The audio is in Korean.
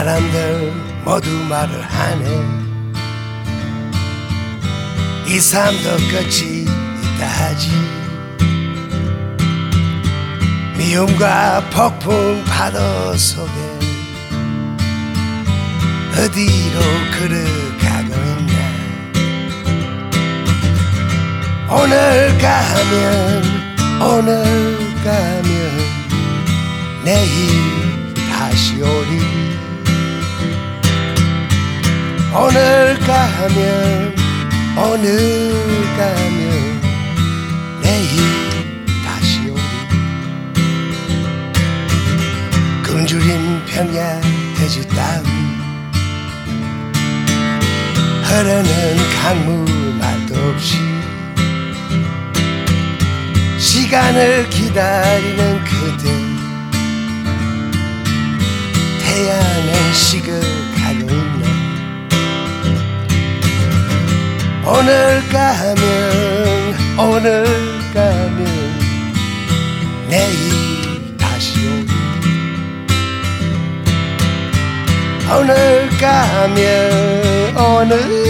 사람들 모두 말을 하네. 이 삶도 끝이 있다 하지. 미움과 폭풍 파도 속에 어디로 걸어가고 있나. 오늘 가면 내일 다시 오리. 오늘 가면 내일 다시 오리. 굶주린 평야 대지 따위 흐르는 강물 말도 없이 시간을 기다리는 그대. 태양은 식어가고 있네. 오늘 가면 내일 다시 오리. 오늘 가면